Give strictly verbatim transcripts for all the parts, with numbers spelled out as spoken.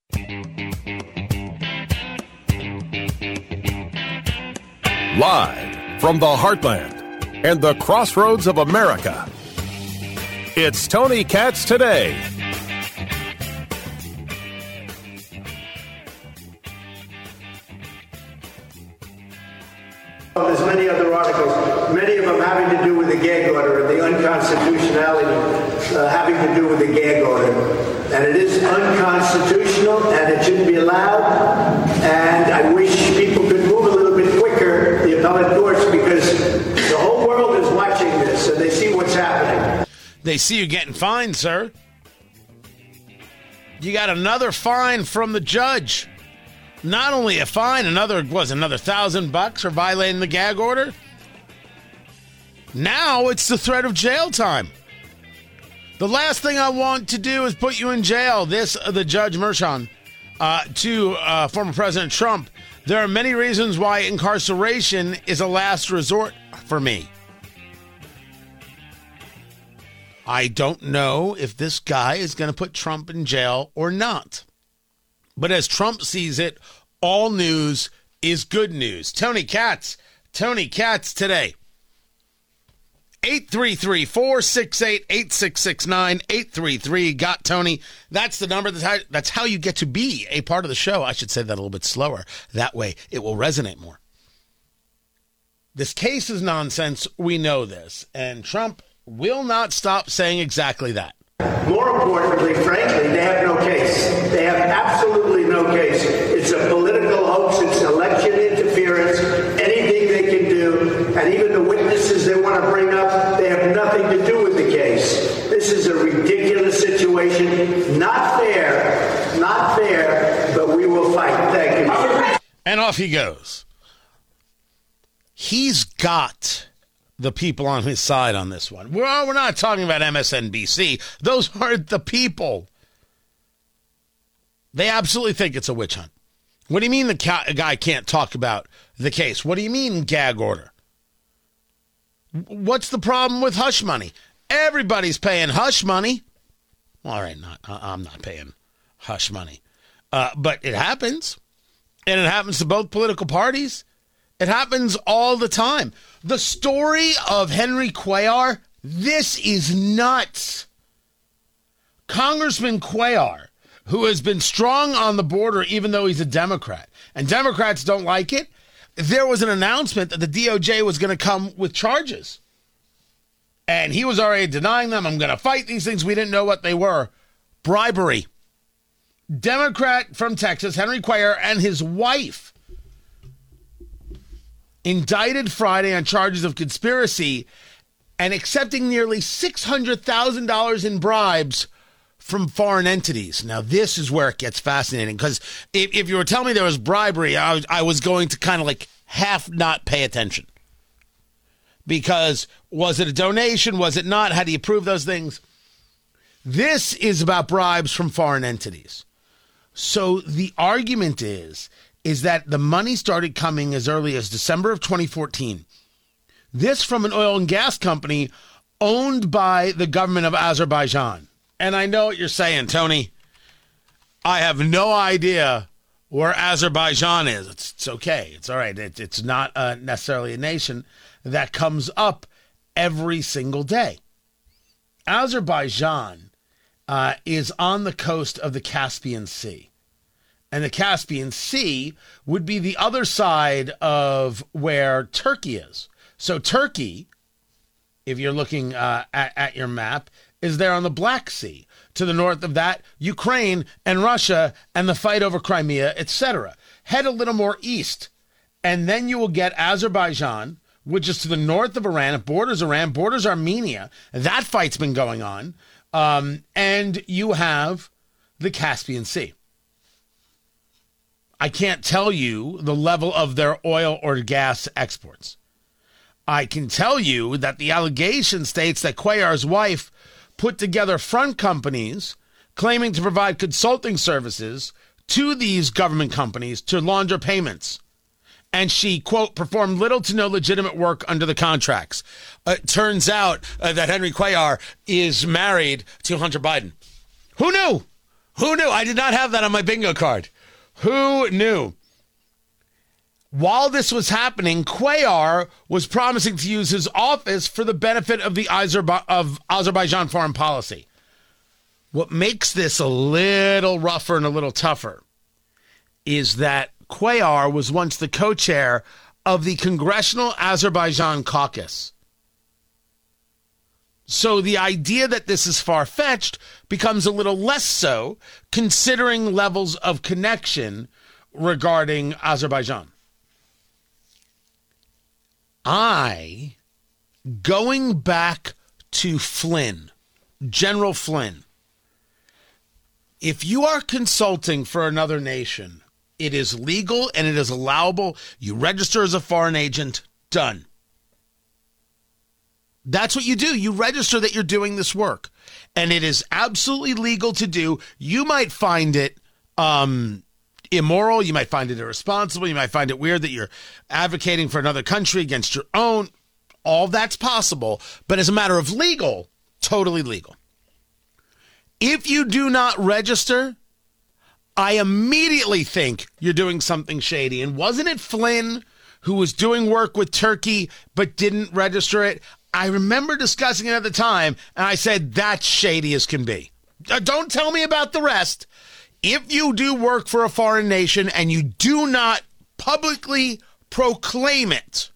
Live from the heartland and the crossroads of America, it's Tony Katz Today. There's many other articles, many of them having to do with the gag order and the unconstitutionality uh, having to do with the gag order. And it is unconstitutional and it shouldn't be allowed. And I wish people could move a little bit quicker, the appellate courts, because the whole world is watching this and they see what's happening. They see you getting fined, sir. You got another fine from the judge. Not only a fine, another was another thousand bucks for violating the gag order. Now it's the threat of jail time. The last thing I want to do is put you in jail. This, uh, the Judge Merchan, uh, to uh, former President Trump. There are many reasons why incarceration is a last resort for me. I don't know if this guy is going to put Trump in jail or not. But as Trump sees it, all news is good news. Tony Katz, Tony Katz Today. eight three three, four six eight, eight six six nine, eight three three, got Tony. That's the number. That's how, that's how you get to be a part of the show. I should say that a little bit slower. That way it will resonate more. This case is nonsense. We know this. And Trump will not stop saying exactly that. More importantly, frankly, they have no case. They have absolutely no case. It's a political hoax. It's election interference. Anything they can do, and even the witnesses they want to bring up, they have nothing to do with the case. This is a ridiculous situation. Not fair. Not fair, but we will fight. Thank you. And off he goes. He's got the people on his side on this one. We're, we're not talking about M S N B C. Those aren't the people. They absolutely think it's a witch hunt. What do you mean the ca- guy can't talk about the case? What do you mean gag order? What's the problem with hush money? Everybody's paying hush money. Well, all right, not, I'm not paying hush money. Uh, but it happens. And it happens to both political parties. It happens all the time. The story of Henry Cuellar, this is nuts. Congressman Cuellar, who has been strong on the border even though he's a Democrat, and Democrats don't like it, there was an announcement that the D O J was going to come with charges. And he was already denying them. I'm going to fight these things. We didn't know what they were. Bribery. Democrat from Texas, Henry Cuellar, and his wife indicted Friday on charges of conspiracy and accepting nearly six hundred thousand dollars in bribes from foreign entities. Now, this is where it gets fascinating, because if, if you were telling me there was bribery, I was, I was going to kind of like half not pay attention. Because was it a donation? Was it not? How do you prove those things? This is about bribes from foreign entities. So the argument is, is that the money started coming as early as December of twenty fourteen. This from an oil and gas company owned by the government of Azerbaijan. And I know what you're saying, Tony. I have no idea where Azerbaijan is. It's, it's okay. It's all right. It, it's not uh, necessarily a nation that comes up every single day. Azerbaijan uh, is on the coast of the Caspian Sea. And the Caspian Sea would be the other side of where Turkey is. So Turkey, if you're looking uh, at, at your map, is there on the Black Sea. To the north of that, Ukraine and Russia and the fight over Crimea, et cetera. Head a little more east, and then you will get Azerbaijan, which is to the north of Iran. It borders Iran, borders Armenia. That fight's been going on. Um, and you have the Caspian Sea. I can't tell you the level of their oil or gas exports. I can tell you that the allegation states that Cuellar's wife put together front companies claiming to provide consulting services to these government companies to launder payments. And she, quote, performed little to no legitimate work under the contracts. Uh, it turns out uh, that Henry Cuellar is married to Hunter Biden. Who knew? Who knew? I did not have that on my bingo card. Who knew? While this was happening, Cuellar was promising to use his office for the benefit of the Azerba- of Azerbaijan foreign policy. What makes this a little rougher and a little tougher is that Cuellar was once the co-chair of the Congressional Azerbaijan Caucus. So the idea that this is far-fetched becomes a little less so, considering levels of connection regarding Azerbaijan. I, going back to Flynn, General Flynn, if you are consulting for another nation, it is legal and it is allowable. You register as a foreign agent, done. That's what you do. You register that you're doing this work, and it is absolutely legal to do. You might find it um, immoral. You might find it irresponsible. You might find it weird that you're advocating for another country against your own. All that's possible, but as a matter of legal, totally legal. If you do not register, I immediately think you're doing something shady. And wasn't it Flynn who was doing work with Turkey but didn't register it? I remember discussing it at the time, and I said, that's shady as can be. Uh, don't tell me about the rest. If you do work for a foreign nation and you do not publicly proclaim it,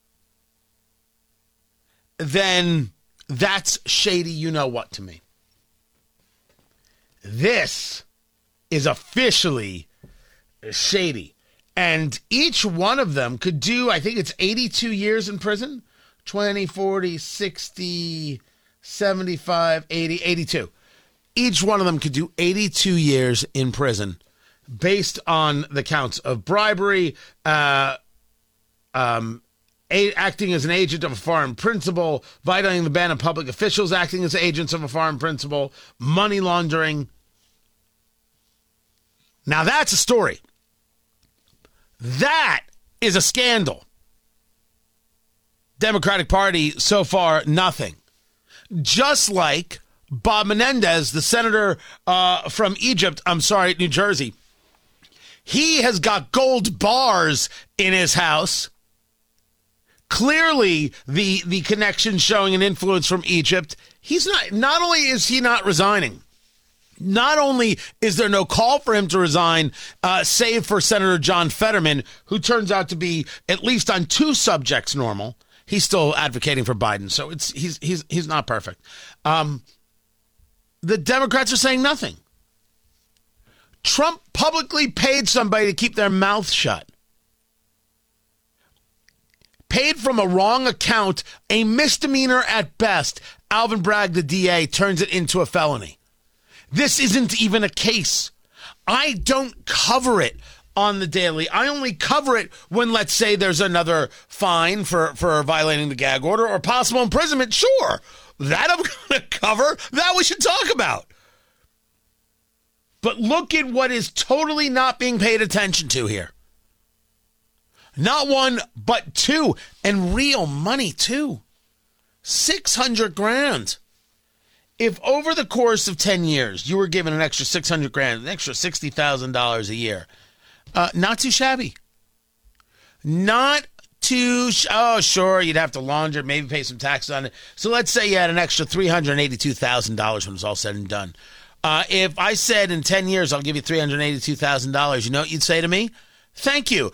then that's shady you know what to me. This is officially shady. And each one of them could do, I think it's eighty-two years in prison. twenty, forty, sixty, seventy-five, eighty, eighty-two. Each one of them could do eighty-two years in prison based on the counts of bribery, uh, um, a- acting as an agent of a foreign principal, violating the ban on public officials acting as agents of a foreign principal, money laundering. Now that's a story. That is a scandal. Democratic Party, so far, nothing. Just like Bob Menendez, the senator uh, from Egypt, I'm sorry, New Jersey, he has got gold bars in his house. Clearly, the, the connection showing an influence from Egypt. He's not, not only is he not resigning, not only is there no call for him to resign, uh, save for Senator John Fetterman, who turns out to be, at least on two subjects, normal. He's still advocating for Biden, so it's he's he's he's not perfect. Um, the Democrats are saying nothing. Trump publicly paid somebody to keep their mouth shut. Paid from a wrong account, a misdemeanor at best. Alvin Bragg, the D A, turns it into a felony. This isn't even a case. I don't cover it on the daily. I only cover it when, let's say, there's another fine for, for violating the gag order or possible imprisonment. Sure, that I'm going to cover. That we should talk about. But look at what is totally not being paid attention to here. Not one, but two, and real money, too. six hundred grand. If over the course of ten years, you were given an extra six hundred grand, an extra sixty thousand dollars a year, uh, not too shabby. Not too, sh- oh, sure, you'd have to launder it, maybe pay some taxes on it. So let's say you had an extra three hundred eighty-two thousand dollars when it's all said and done. Uh, if I said in ten years, I'll give you three hundred eighty-two thousand dollars, you know what you'd say to me? Thank you.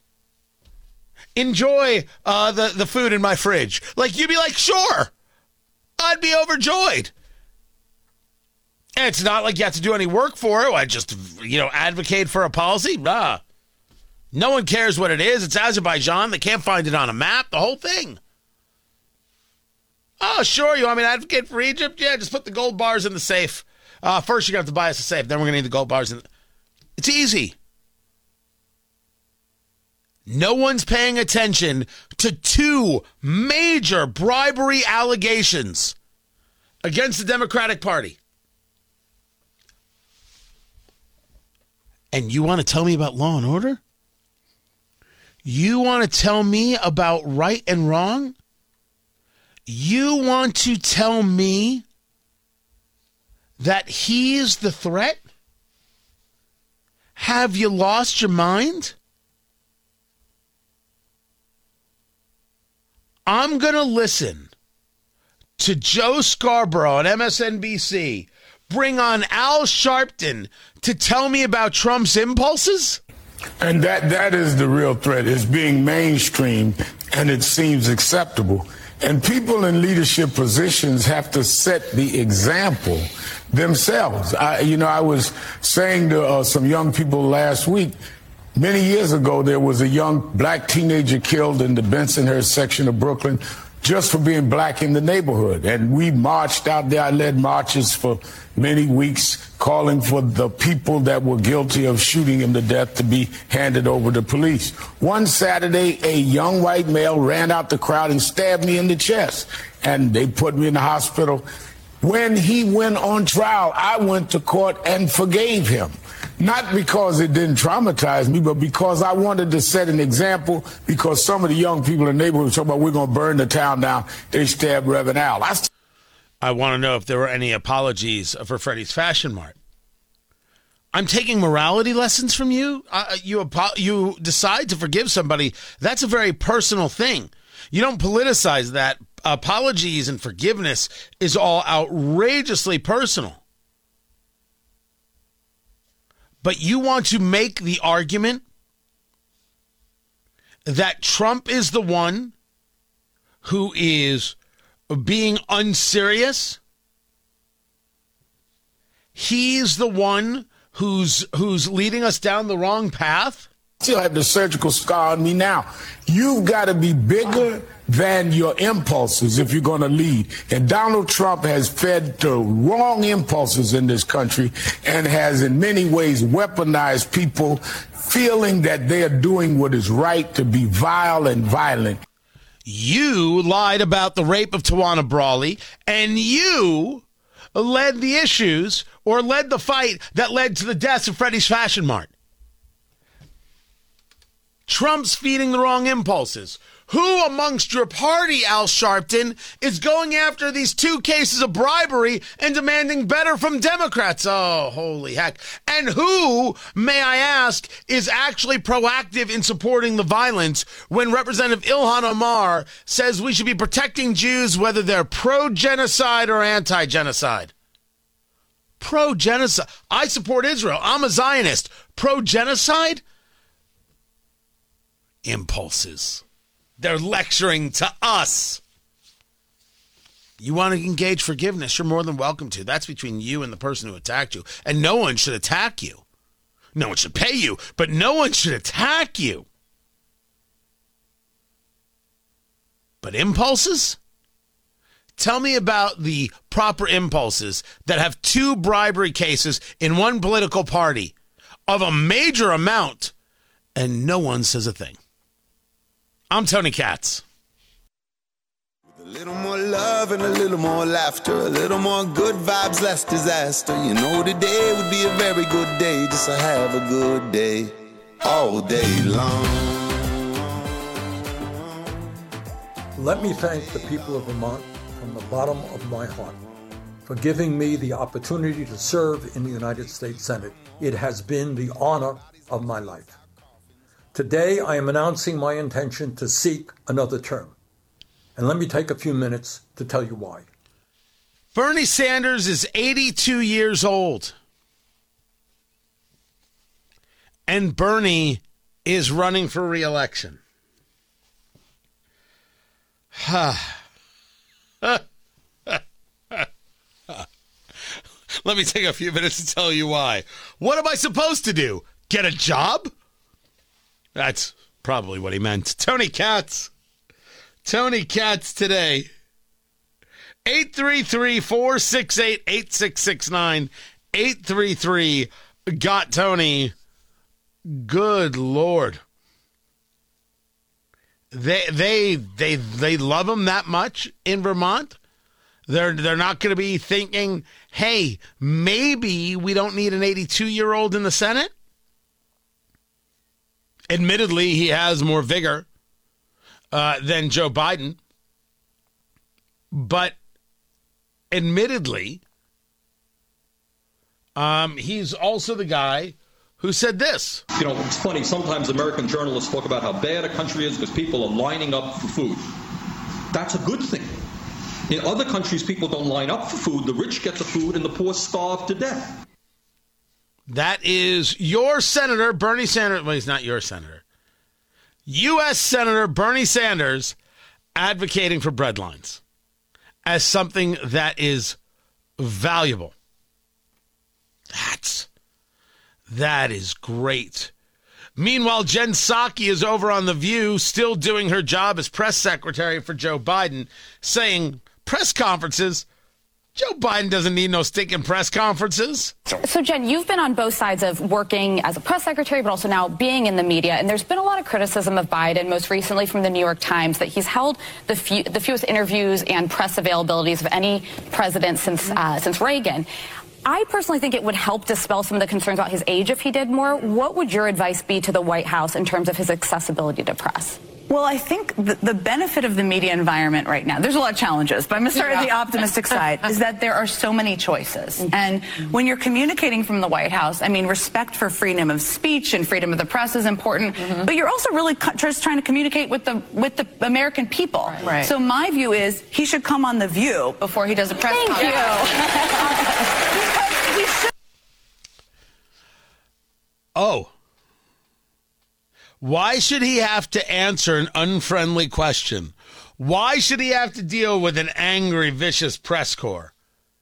Enjoy uh, the, the food in my fridge. Like, you'd be like, sure. I'd be overjoyed. And it's not like you have to do any work for it. I just, you know, advocate for a policy. Nah. No one cares what it is. It's Azerbaijan. They can't find it on a map. The whole thing. Oh, sure. You want me to advocate for Egypt? Yeah, just put the gold bars in the safe. Uh, first, you're going to have to buy us a safe. Then we're going to need the gold bars. In the- it's easy. No one's paying attention to two major bribery allegations against the Democratic Party. And you want to tell me about law and order? You want to tell me about right and wrong? You want to tell me that he's the threat? Have you lost your mind? I'm going to listen to Joe Scarborough on M S N B C bring on Al Sharpton to tell me about Trump's impulses? And that that is the real threat. It's being mainstream, and it seems acceptable. And people in leadership positions have to set the example themselves. I, you know, I was saying to uh, some young people last week, many years ago, there was a young black teenager killed in the Bensonhurst section of Brooklyn just for being black in the neighborhood. And we marched out there. I led marches for many weeks calling for the people that were guilty of shooting him to death to be handed over to police. One Saturday, a young white male ran out the crowd and stabbed me in the chest. And they put me in the hospital. When he went on trial, I went to court and forgave him. Not because it didn't traumatize me, but because I wanted to set an example, because some of the young people in the neighborhood were talking about, we're going to burn the town down. They stabbed Reverend Al. I, st- I want to know if there were any apologies for Freddie's Fashion Mart. I'm taking morality lessons from you. Uh, you apo- you decide to forgive somebody. That's a very personal thing. You don't politicize that. Apologies and forgiveness is all outrageously personal. But you want to make the argument that Trump is the one who is being unserious? He's the one who's who's leading us down the wrong path? Still have the surgical scar on me now. You've got to be bigger than your impulses if you're going to lead. And Donald Trump has fed the wrong impulses in this country and has in many ways weaponized people feeling that they are doing what is right to be vile and violent. You lied about the rape of Tawana Brawley, and you led the issues or led the fight that led to the deaths of Freddie's Fashion Mart. Trump's feeding the wrong impulses. Who amongst your party, Al Sharpton, is going after these two cases of bribery and demanding better from Democrats? Oh, holy heck. And who, may I ask, is actually proactive in supporting the violence when Representative Ilhan Omar says we should be protecting Jews whether they're pro-genocide or anti-genocide? Pro-genocide. I support Israel. I'm a Zionist. Pro-genocide? Impulses. They're lecturing to us. You want to engage forgiveness, you're more than welcome to. That's between you and the person who attacked you. And no one should attack you. No one should pay you, but no one should attack you. But impulses? Tell me about the proper impulses that have two bribery cases in one political party of a major amount, and no one says a thing. I'm Tony Katz. With a little more love and a little more laughter, a little more good vibes, less disaster. You know today would be a very good day just to have a good day all day long. Let me thank the people of Vermont from the bottom of my heart for giving me the opportunity to serve in the United States Senate. It has been the honor of my life. Today, I am announcing my intention to seek another term. And let me take a few minutes to tell you why. Bernie Sanders is eighty-two years old. And Bernie is running for re-election. Let me take a few minutes to tell you why. What am I supposed to do? Get a job? That's probably what he meant. Tony Katz. Tony Katz today. eight three three, four six eight, eight six six nine. eight three three, got Tony. Good Lord. They they they they love him that much in Vermont. They're they're not going to be thinking, hey, maybe we don't need an eighty-two-year-old in the Senate. Admittedly, he has more vigor uh, than Joe Biden. But admittedly, um, he's also the guy who said this. You know, it's funny, sometimes American journalists talk about how bad a country is because people are lining up for food. That's a good thing. In other countries, people don't line up for food. The rich get the food and the poor starve to death. That is your Senator, Bernie Sanders. Well, he's not your senator. U S Senator Bernie Sanders advocating for breadlines as something that is valuable. That's, that is great. Meanwhile, Jen Psaki is over on The View, still doing her job as press secretary for Joe Biden, saying press conferences, Joe Biden doesn't need no stinking press conferences. So, Jen, you've been on both sides of working as a press secretary, but also now being in the media. And there's been a lot of criticism of Biden, most recently from the New York Times, that he's held the, few, the fewest interviews and press availabilities of any president since uh, since Reagan. I personally think it would help dispel some of the concerns about his age if he did more. What would your advice be to the White House in terms of his accessibility to press? Well, I think the, the benefit of the media environment right now, there's a lot of challenges, but I'm going to start yeah. at the optimistic side, is that there are so many choices. Mm-hmm. And when you're communicating from the White House, I mean, respect for freedom of speech and freedom of the press is important, mm-hmm. but you're also really co- just trying to communicate with the with the American people. Right. Right. So my view is he should come on The View before he does a press conference. Thank you. should- oh. Why should he have to answer an unfriendly question? Why should he have to deal with an angry, vicious press corps?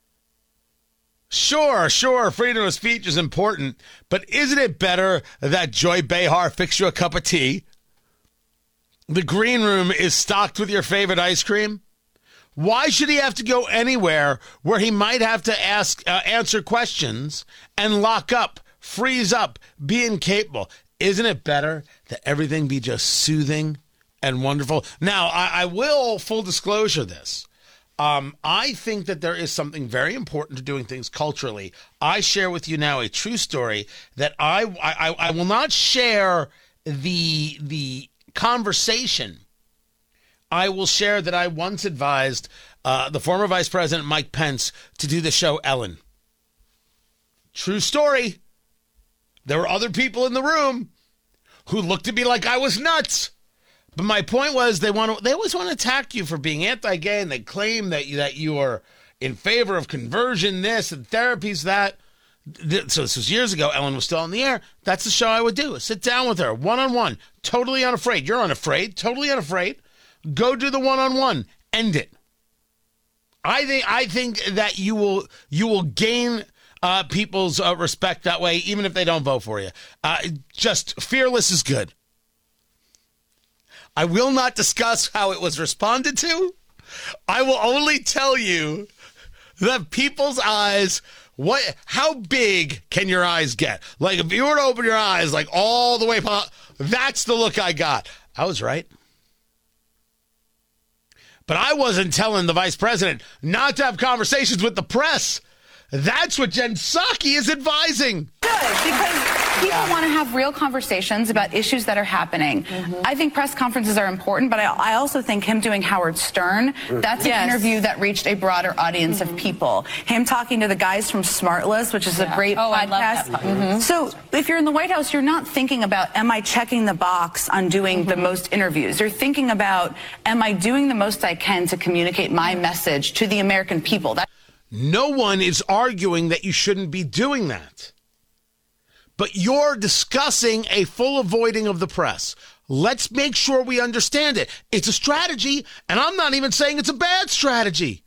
Sure, sure, freedom of speech is important, but isn't it better that Joy Behar fix you a cup of tea? The green room is stocked with your favorite ice cream? Why should he have to go anywhere where he might have to ask, uh, answer questions and lock up, freeze up, be incapable? Isn't it better that everything be just soothing and wonderful? Now, I, I will full disclosure this. Um, I think that there is something very important to doing things culturally. I share with you now a true story that I I, I will not share the the conversation. I will share that I once advised uh, the former Vice President Mike Pence to do the show Ellen. True story. There were other people in the room who looked at me like I was nuts. But my point was they want to, they always want to attack you for being anti-gay, and they claim that you, that you are in favor of conversion this and therapies that. So this was years ago. Ellen was still on the air. That's the show I would do. Sit down with her, one-on-one, totally unafraid. You're unafraid, totally unafraid. Go do the one-on-one. End it. I think I think that you will you will gain Uh, people's uh, respect that way, even if they don't vote for you. Uh, just fearless is good. I will not discuss how it was responded to. I will only tell you that people's eyes, what, how big can your eyes get? Like if you were to open your eyes like all the way, that's the look I got. I was right. But I wasn't telling the vice president not to have conversations with the press. That's what Jen Psaki is advising. Good, because people yeah. want to have real conversations about issues that are happening. Mm-hmm. I think press conferences are important, but I, I also think him doing Howard Stern, that's yes. an interview that reached a broader audience mm-hmm. of people. Him talking to the guys from Smartless, which is yeah. a great oh, podcast. I love that. Mm-hmm. So if you're in the White House, you're not thinking about, am I checking the box on doing mm-hmm. the most interviews? You're thinking about, am I doing the most I can to communicate my message to the American people? That- No one is arguing that you shouldn't be doing that. But you're discussing a full avoiding of the press. Let's make sure we understand it. It's a strategy, and I'm not even saying it's a bad strategy.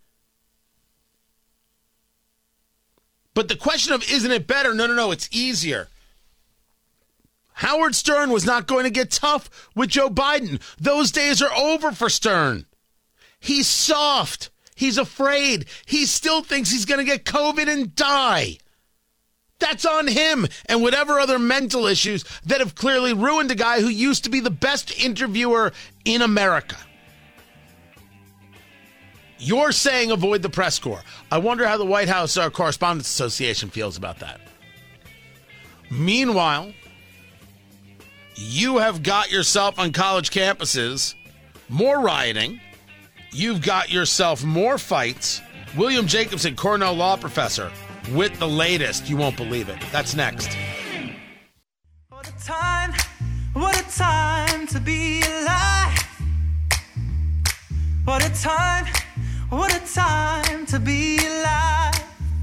But the question of isn't it better? No, no, no, it's easier. Howard Stern was not going to get tough with Joe Biden. Those days are over for Stern. He's soft. He's afraid. He still thinks he's going to get COVID and die. That's on him and whatever other mental issues that have clearly ruined a guy who used to be the best interviewer in America. You're saying avoid the press corps. I wonder how the White House uh, Correspondents Association feels about that. Meanwhile, you have got yourself on college campuses more rioting. You've got yourself more fights. William Jacobson, Cornell law professor, with the latest. You won't believe it. That's next. time, what a time to be alive. What a time, what a time to be alive.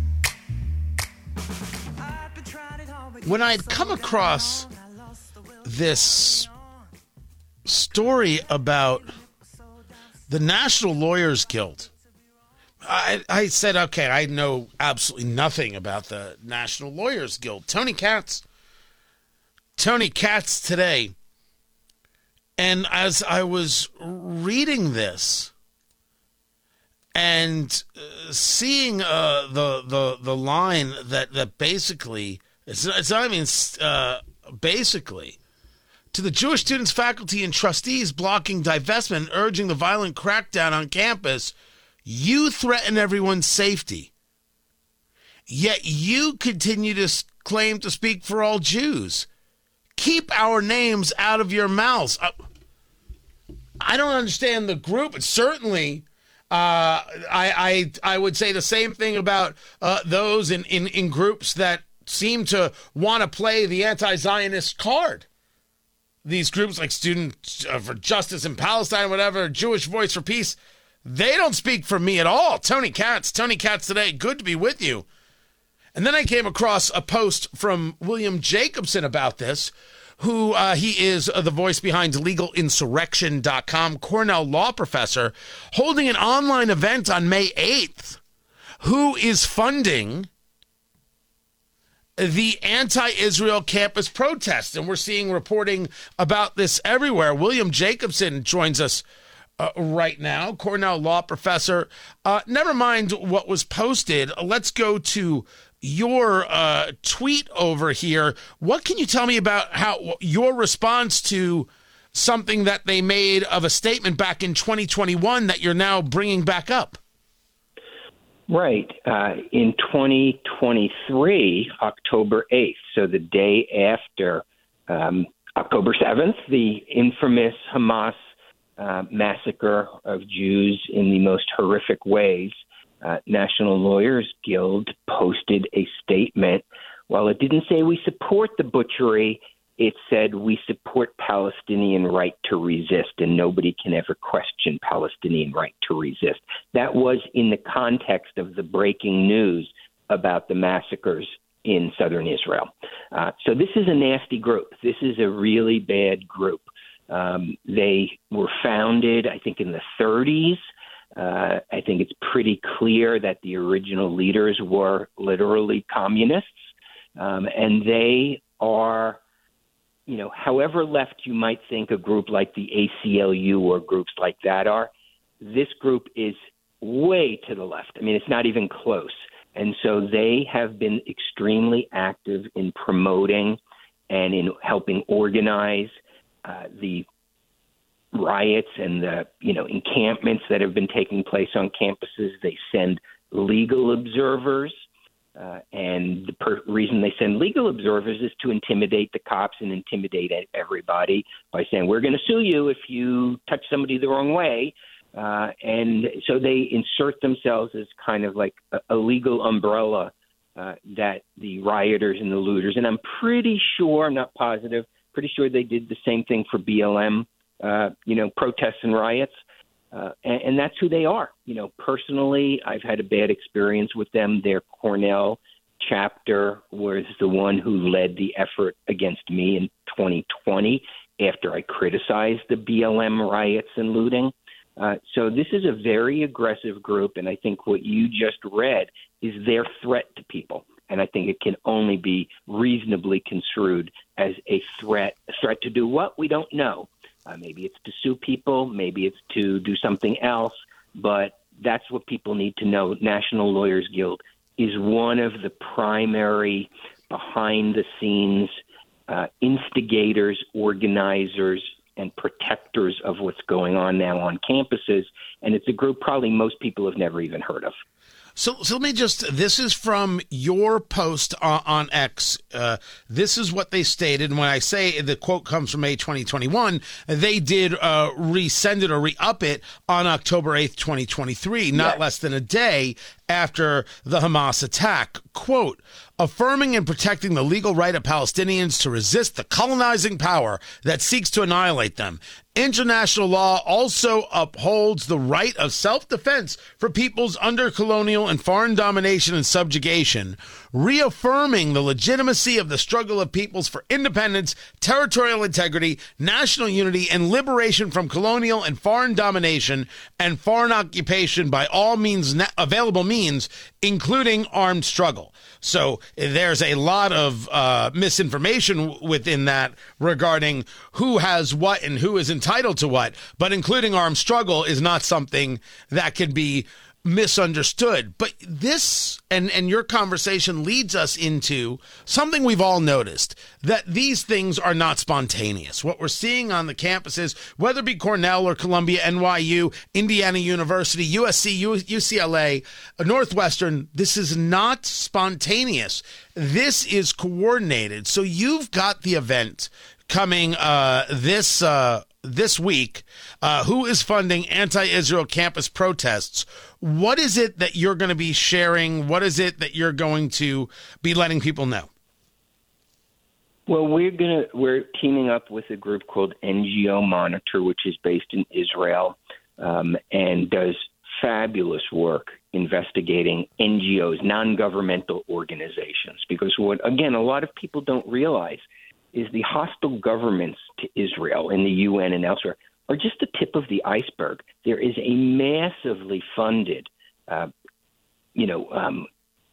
When I'd come across this story about the National Lawyers Guild, I, I said, okay, I know absolutely nothing about the National Lawyers Guild. Tony Katz, Tony Katz today. And as I was reading this and uh, seeing uh, the the the line that, that basically, it's, it's not even uh, basically, to the Jewish students, faculty, and trustees blocking divestment and urging the violent crackdown on campus, you threaten everyone's safety. Yet you continue to claim to speak for all Jews. Keep our names out of your mouths. I, I don't understand the group. It's certainly, uh, I, I I would say the same thing about uh, those in, in, in groups that seem to want to play the anti-Zionist card. These groups like Students for Justice in Palestine, whatever, Jewish Voice for Peace, they don't speak for me at all. Tony Katz, Tony Katz today, good to be with you. And then I came across a post from William Jacobson about this, who uh, he is uh, the voice behind legal insurrection dot com, Cornell law professor, holding an online event on May eighth, who is funding the anti-Israel campus protests. And we're seeing reporting about this everywhere. William Jacobson joins us uh, right now, Cornell law professor. Uh, never mind what was posted. Let's go to your uh, tweet over here. What can you tell me about how your response to something that they made of a statement back in twenty twenty-one that you're now bringing back up? Right. Uh, in twenty twenty-three, October eighth, so the day after um, October seventh, the infamous Hamas uh, massacre of Jews in the most horrific ways, uh, National Lawyers Guild posted a statement. While it didn't say we support the butchery, it said we support Palestinian right to resist, and nobody can ever question Palestinian right to resist. That was in the context of the breaking news about the massacres in southern Israel. Uh, so this is a nasty group. This is a really bad group. Um, they were founded, I think, in the thirties. Uh, I think it's pretty clear that the original leaders were literally communists, um, and they are, you know, however left you might think a group like the A C L U or groups like that are, this group is way to the left. I mean, it's not even close. And so they have been extremely active in promoting and in helping organize uh, the riots and the, you know, encampments that have been taking place on campuses. They send legal observers. Uh, and the per- reason they send legal observers is to intimidate the cops and intimidate everybody by saying, we're going to sue you if you touch somebody the wrong way. Uh, and so they insert themselves as kind of like a, a legal umbrella uh, that the rioters and the looters, and I'm pretty sure, I'm not positive, pretty sure they did the same thing for B L M, uh, you know, protests and riots. Uh, and, and that's who they are. You know, personally, I've had a bad experience with them. Their Cornell chapter was the one who led the effort against me in twenty twenty after I criticized the B L M riots and looting. Uh, so this is a very aggressive group, and I think what you just read is their threat to people. And I think it can only be reasonably construed as a threat. A threat to do what? We don't know. Uh, maybe it's to sue people. Maybe it's to do something else. But that's what people need to know. National Lawyers Guild is one of the primary behind-the-scenes uh, instigators, organizers, and protectors of what's going on now on campuses. And it's a group probably most people have never even heard of. So, so let me just, this is from your post on, on X. Uh, this is what they stated. And when I say the quote comes from May twenty twenty-one, they did uh, resend it or re-up it on October eighth, twenty twenty-three, not yes. less than a day after the Hamas attack. Quote, affirming and protecting the legal right of Palestinians to resist the colonizing power that seeks to annihilate them. International law also upholds the right of self-defense for peoples under colonial and foreign domination and subjugation, reaffirming the legitimacy of the struggle of peoples for independence, territorial integrity, national unity, and liberation from colonial and foreign domination and foreign occupation by all means available means, including armed struggle. So there's a lot of uh, misinformation within that regarding who has what and who is entitled to what, but including armed struggle is not something that can be misunderstood. But this and, and your conversation leads us into something we've all noticed, that these things are not spontaneous. What we're seeing on the campuses, whether it be Cornell or Columbia, N Y U, Indiana University, U S C, U C L A, Northwestern, this is not spontaneous. This is coordinated. So you've got the event coming uh, this uh, this week. Uh, who is funding anti-Israel campus protests? What is it that you're going to be sharing? What is it that you're going to be letting people know? Well, we're gonna we're teaming up with a group called N G O Monitor, which is based in Israel um, and does fabulous work investigating N G Os, non-governmental organizations. Because what, again, a lot of people don't realize is the hostile governments to Israel in the U N and elsewhere are just the tip of the iceberg. There is a massively funded, uh, you know, um,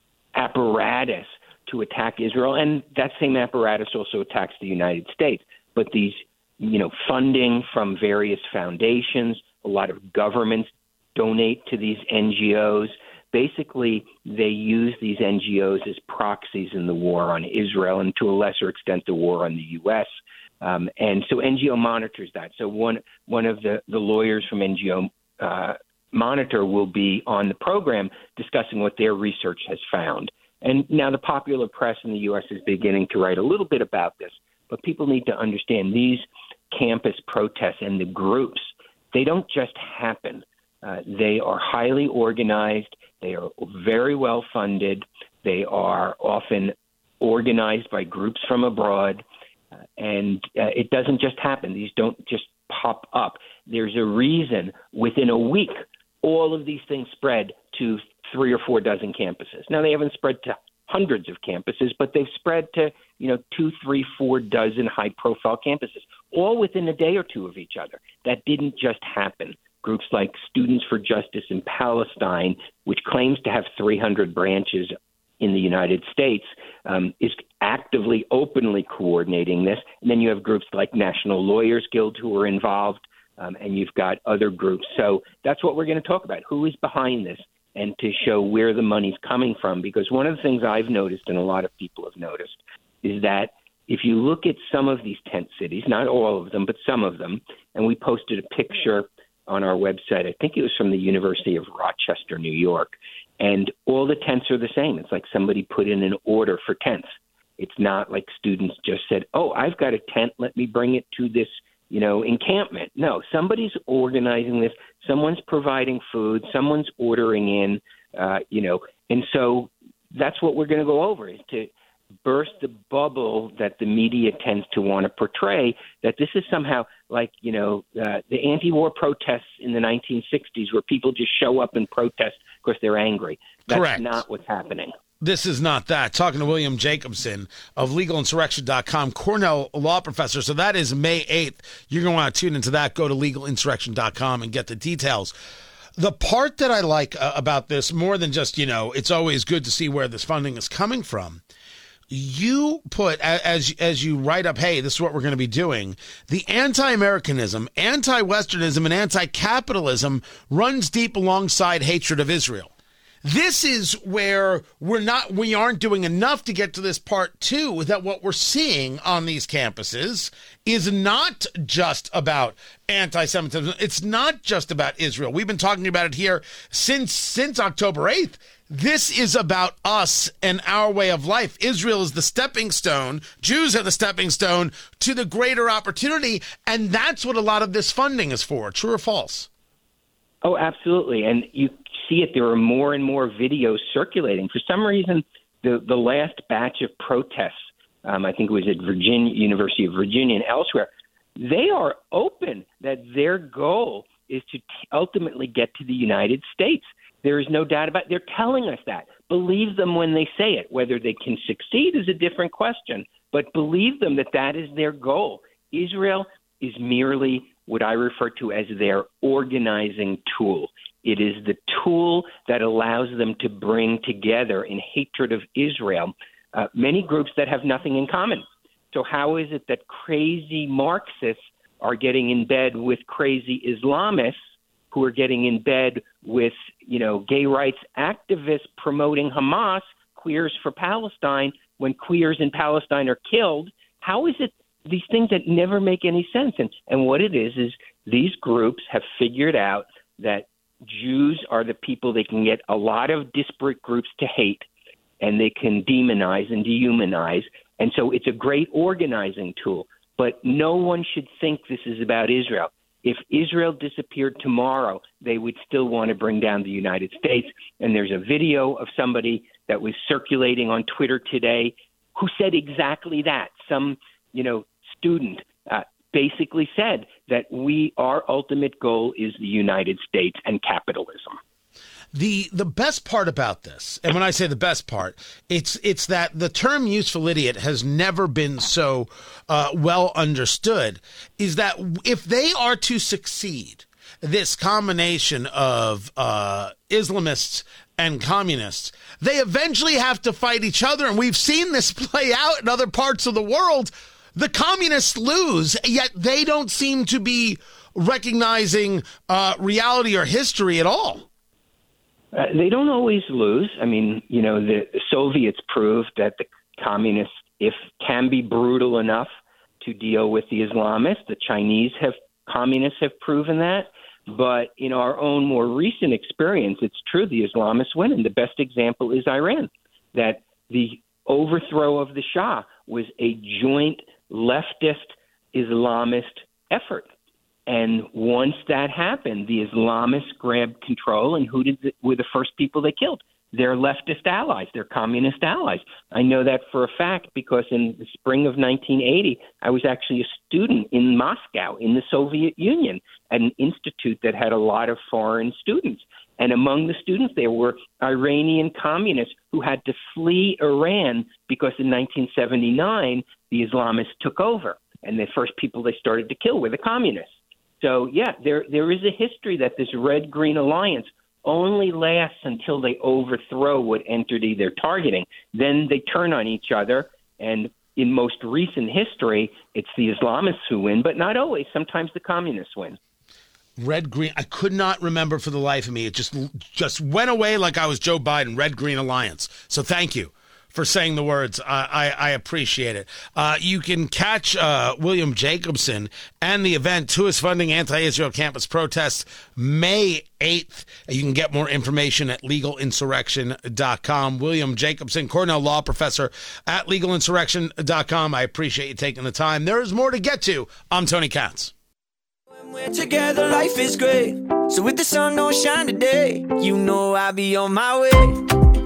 apparatus to attack Israel, and that same apparatus also attacks the United States. But these, you know, funding from various foundations, a lot of governments donate to these N G Os. Basically, they use these N G Os as proxies in the war on Israel and to a lesser extent the war on the U S Um, and so N G O monitors that. So one one of the, the lawyers from N G O uh, Monitor will be on the program discussing what their research has found. And now the popular press in the U S is beginning to write a little bit about this, but people need to understand these campus protests and the groups, they don't just happen. Uh, they are highly organized. They are very well funded. They are often organized by groups from abroad. Uh, and uh, it doesn't just happen. These don't just pop up. There's a reason within a week all of these things spread to three or four dozen campuses. Now, they haven't spread to hundreds of campuses, but they've spread to, you know, two, three, four dozen high-profile campuses, all within a day or two of each other. That didn't just happen. Groups like Students for Justice in Palestine, which claims to have three hundred branches in the United States, um, is actively, openly coordinating this. And then you have groups like National Lawyers Guild who are involved, um, and you've got other groups. So that's what we're going to talk about. Who is behind this? And to show where the money's coming from. Because one of the things I've noticed, and a lot of people have noticed, is that if you look at some of these tent cities, not all of them, but some of them, and we posted a picture on our website, I think it was from the University of Rochester, New York, and all the tents are the same. It's like somebody put in an order for tents. It's not like students just said, oh, I've got a tent, let me bring it to this, you know, encampment. No, somebody's organizing this. Someone's providing food. Someone's ordering in, uh, you know, and so that's what we're going to go over, is to burst the bubble that the media tends to want to portray, that this is somehow like, you know, uh, the anti-war protests in the nineteen sixties where people just show up and protest because they're angry. That's Correct. Not what's happening. This is not that. Talking to William Jacobson of legal insurrection dot com, Cornell law professor. So that is May eighth. You're going to want to tune into that. Go to legal insurrection dot com and get the details. The part that I like uh, about this, more than just, you know, it's always good to see where this funding is coming from. You put, as as you write up, hey, this is what we're going to be doing, the anti-Americanism, anti-Westernism, and anti-capitalism runs deep alongside hatred of Israel. This is where we're not, we aren't doing enough to get to this part two, that what we're seeing on these campuses is not just about anti-Semitism. It's not just about Israel. We've been talking about it here since, since October eighth. This is about us and our way of life. Israel is the stepping stone. Jews are the stepping stone to the greater opportunity. And that's what a lot of this funding is for. True or false? Oh, absolutely. And you see it. There are more and more videos circulating. For some reason, the, the last batch of protests, um, I think it was at Virginia, University of Virginia and elsewhere, they are open that their goal is to t- ultimately get to the United States. There is no doubt about it. They're telling us that. Believe them when they say it. Whether they can succeed is a different question, but believe them that that is their goal. Israel is merely what I refer to as their organizing tool. It is the tool that allows them to bring together in hatred of Israel uh, many groups that have nothing in common. So how is it that crazy Marxists are getting in bed with crazy Islamists who are getting in bed with, you know, gay rights activists promoting Hamas, Queers for Palestine, when queers in Palestine are killed? How is it these things that never make any sense? And, and what it is, is these groups have figured out that Jews are the people they can get a lot of disparate groups to hate, and they can demonize and dehumanize. And so it's a great organizing tool. But no one should think this is about Israel. If Israel disappeared tomorrow, they would still want to bring down the United States. And there's a video of somebody that was circulating on Twitter today who said exactly that. Some, you know, student uh, basically said that we, our ultimate goal is the United States and capitalism. The the best part about this, and when I say the best part, it's it's that the term useful idiot has never been so uh, well understood, is that if they are to succeed, this combination of uh, Islamists and communists, they eventually have to fight each other. And we've seen this play out in other parts of the world. The communists lose, yet they don't seem to be recognizing uh, reality or history at all. Uh, they don't always lose. I mean, you know, the, the Soviets proved that the communists, if can be brutal enough to deal with the Islamists, the Chinese have communists have proven that. But in our own more recent experience, it's true the Islamists win. And the best example is Iran, that the overthrow of the Shah was a joint leftist Islamist effort. And once that happened, the Islamists grabbed control, and who did the, were the first people they killed? Their leftist allies, their communist allies. I know that for a fact because in the spring of nineteen eighty, I was actually a student in Moscow in the Soviet Union at an institute that had a lot of foreign students. And among the students there were Iranian communists who had to flee Iran because in nineteen seventy-nine, the Islamists took over. And the first people they started to kill were the communists. So, yeah, there there is a history that this red-green alliance only lasts until they overthrow what entity they're targeting. Then they turn on each other, and in most recent history, it's the Islamists who win, but not always. Sometimes the communists win. Red-green, I could not remember for the life of me. It just just went away like I was Joe Biden, red-green alliance. So thank you for saying the words. I, I, I appreciate it. Uh, you can catch uh, William Jacobson and the event who is funding anti-Israel campus protests May eighth. You can get more information at legal insurrection dot com. William Jacobson, Cornell Law Professor at legal insurrection dot com. I appreciate you taking the time. There is more to get to. I'm Tony Katz. When we're together, life is great. So if the sun don't shine today, you know I'll be on my way.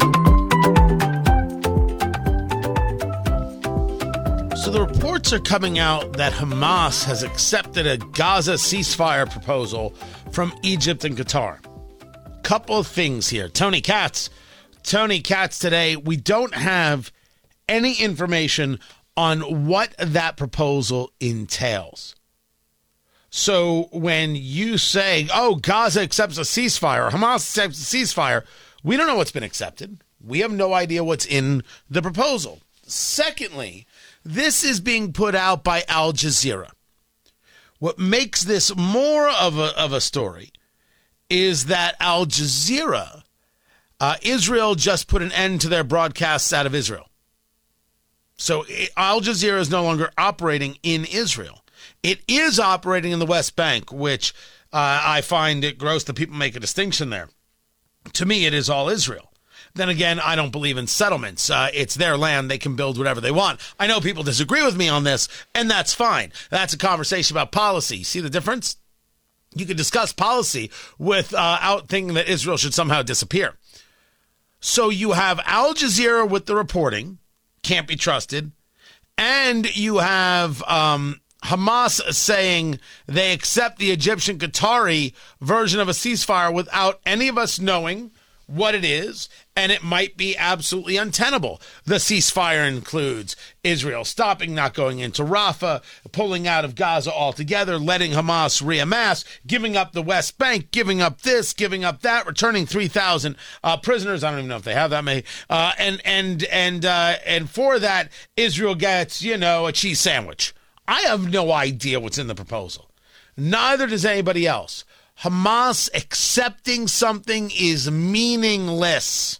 So the reports are coming out that Hamas has accepted a Gaza ceasefire proposal from Egypt and Qatar. Couple of things here. Tony Katz. Tony Katz today. We don't have any information on what that proposal entails. So when you say, oh, Gaza accepts a ceasefire, or Hamas accepts a ceasefire, we don't know what's been accepted. We have no idea what's in the proposal. Secondly, this is being put out by Al Jazeera. What makes this more of a, of a story is that Al Jazeera, uh, Israel just put an end to their broadcasts out of Israel. So Al Jazeera is no longer operating in Israel. It is operating in the West Bank, which uh, I find it gross that people make a distinction there. To me, it is all Israel. Then again, I don't believe in settlements. Uh, it's their land. They can build whatever they want. I know people disagree with me on this, and that's fine. That's a conversation about policy. See the difference? You could discuss policy without thinking that Israel should somehow disappear. So you have Al Jazeera with the reporting, can't be trusted, and you have um, Hamas saying they accept the Egyptian Qatari version of a ceasefire without any of us knowing what it is, and it might be absolutely untenable. The ceasefire includes Israel stopping, not going into Rafah, pulling out of Gaza altogether, letting Hamas reamass, giving up the West Bank, giving up this, giving up that, returning three thousand uh, prisoners. I don't even know if they have that many. Uh, and and and uh, and for that, Israel gets, you know, a cheese sandwich. I have no idea what's in the proposal. Neither does anybody else. Hamas accepting something is meaningless.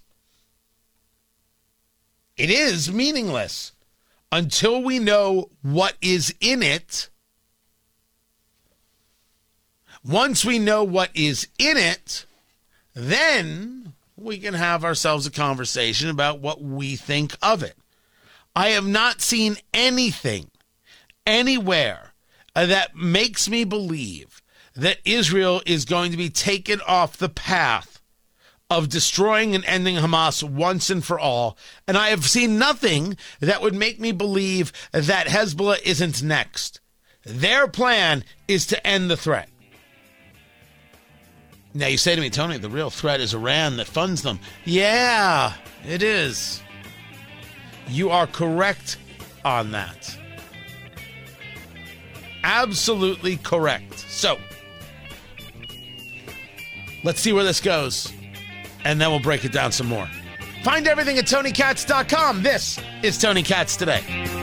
It is meaningless until we know what is in it. Once we know what is in it, then we can have ourselves a conversation about what we think of it. I have not seen anything anywhere that makes me believe that Israel is going to be taken off the path of destroying and ending Hamas once and for all. And I have seen nothing that would make me believe that Hezbollah isn't next. Their plan is to end the threat. Now you say to me, Tony, the real threat is Iran that funds them. Yeah, it is. You are correct on that. Absolutely correct. So, let's see where this goes, and then we'll break it down some more. Find everything at Tony Katz dot com. This is Tony Katz Today.